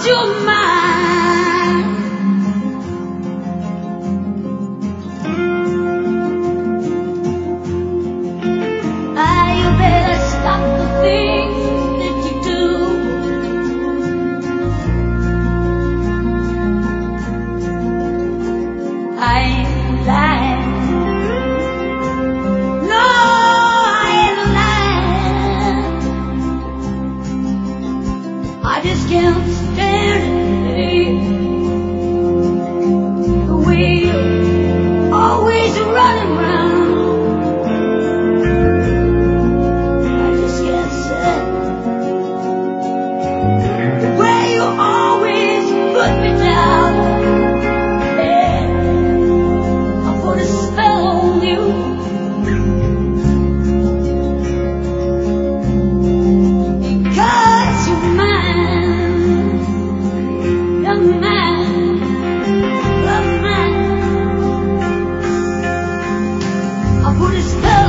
you're mine. You better stop the things that you do. I ain't lying. No, I ain't lying. I just can't stand it. The way you're always running around. Put me down, yeah. I put a spell on you. Because you're mine, you're mine, you're mine. I put a spell.